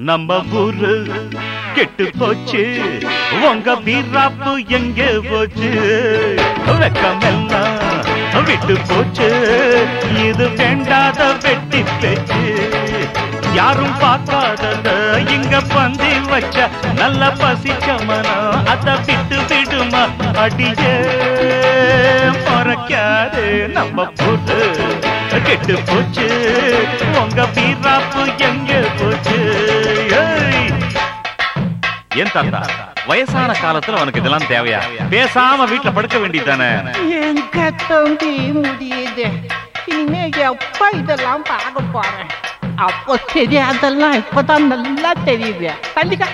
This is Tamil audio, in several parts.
நம்ம ஊரு கெட்டு போச்சு, உங்க வீராப்பு எங்கே போச்சு? வெக்கமெல்லாம் விட்டு போச்சு, இது வேண்டாத வெட்டி பேச்சு. யாரும் பார்க்காதத இங்க பந்தி வச்ச நல்ல பசிச்ச மனம் அத விட்டு விடுமா? அடியே மறக்காது நம்ம போட்டு கெட்டு போச்சு, உங்க வீராப்பு எங்க போச்சு? ஏன் தாத்தா வயசான காலத்துல உனக்கு இதெல்லாம் தேவையா? பேசாம வீட்டுல படுக்க வேண்டியதானே? எங்க தம்பி முடியுது, இனிமே எப்ப இதெல்லாம் பார்க்க போறேன்? அப்போ தெரியாதெல்லாம் இப்பதான் நல்லா தெரியுது. தள்ளிக்க.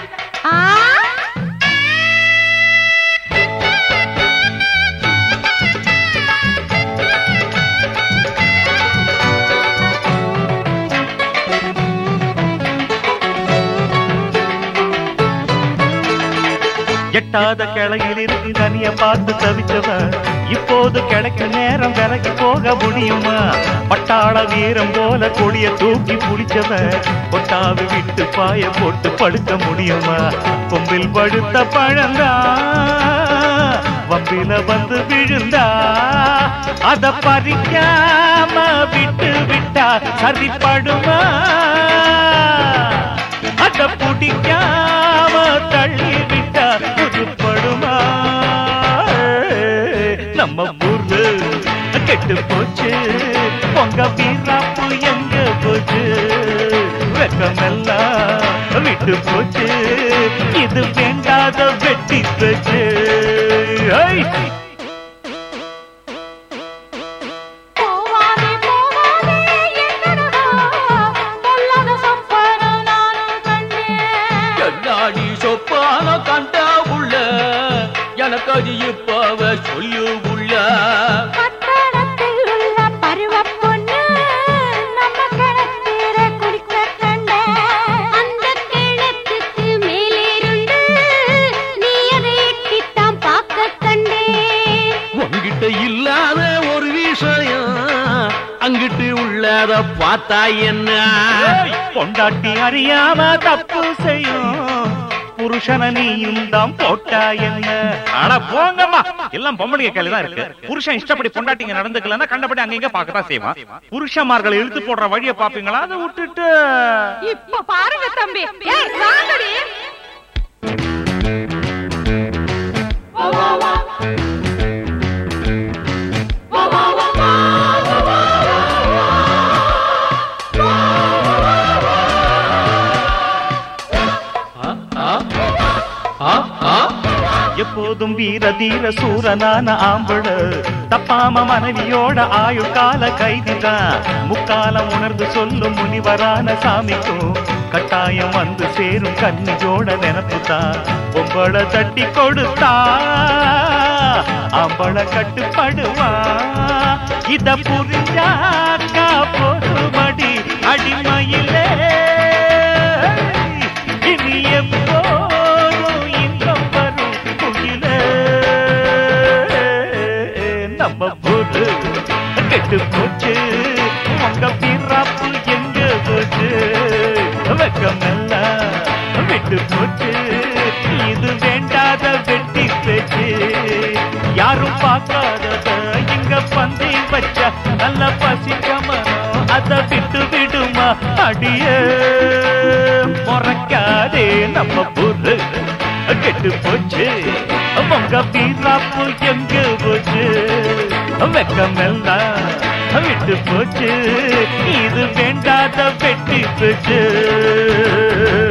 எட்டாத கிளையில் இருந்து தனிய பார்த்து தவிச்சவ இப்போது கிடைக்க நேரம் விலகி போக முடியுமா? பட்டாள வீரம் போல கொடிய தூக்கி புடிச்சவ கொட்டாவி விட்டு பாய போட்டு படுக்க முடியுமா? கொம்பில் படுத்த பழந்தா வம்பில வந்து விழுந்தா அத பறிக்காம விட்டு விட்டா சரிப்படுமா? அத பிடிக்காம தள்ளி விட்டா புதுப்படுமா? நம்ம ஊரு கெட்டு போச்சு, உங்க வீராப்பு எங்க போச்சு? வெக்கமெல்லாம் விட்டு போச்சு, இது வேண்டாத வெட்டி போச்சு. எனக்கு அது இப்பவ சொல்லு உள்ள கட்டடத்தில் உள்ள பருவ பொண்ணு நம்ம கிணத்தீர குடிக்க கண்ட அந்த கிணத்துக்கு மேலேருந்து நீ அதை எட்டித்தான் பார்க்க கண்டே. உங்கிட்ட இல்லாத ஒரு விஷயம் அங்கிட்டு உள்ளத பார்த்தா என்ன? பொண்டாட்டி அறியாம தப்பு செய்யும் புருஷன நீயும் தான் போட்டா என்ன? ஆனா போங்கம்மா, எல்லாம் பொம்பளைங்க கையில தான் இருக்கு. புருஷன் இஷ்டப்படி பொண்டாட்டிங்க நடந்துக்கலன்னா கண்டபடி அங்க இங்க பார்க்கத்தான் செய்வான். புருஷமார்களை இழுத்து போடுற வழியை பாப்பீங்களா? அதை விட்டுட்டு இப்ப பாருங்க தம்பி, வாங்கடி. எப்போதும் வீர தீர சூரனான ஆம்பள தப்பாம மனைவியோட ஆயுள்கால கைதிதான். முக்காலம் உணர்ந்து சொல்லும் முனிவரான சாமிக்கும் கட்டாயம் வந்து சேரும் கன்னியோட நினப்புதான். பொம்பளை தட்டி கொடுத்தா ஆம்பள கட்டுப்படுவா. இத புரிஞ்சாக்கா பொறுமடி அடிமையிலே இனி எப்போதும் இன்பம் வரும் குயிலே. நம்ம போது கெட்டு போச்சு, உங்க வீராப்பு எங்க போச்சு? வெக்கமெல்லாம் விட்டு போச்சு, இது வேண்டாத வெட்டி பேச்சு. யாரும் பார்க்காதத இங்க பந்தி வச்ச நல்ல பசிக்கமனம் அத விட்டு விடுமா? அடியே முறைக்காதே நம்ம ஊரு கெட்டு போச்சு, உங்க வீராப்பு எங்க போச்சு? வெக்கமெல்லாம் விட்டு போச்சு, இது வேண்டாத வெட்டி போச்சு.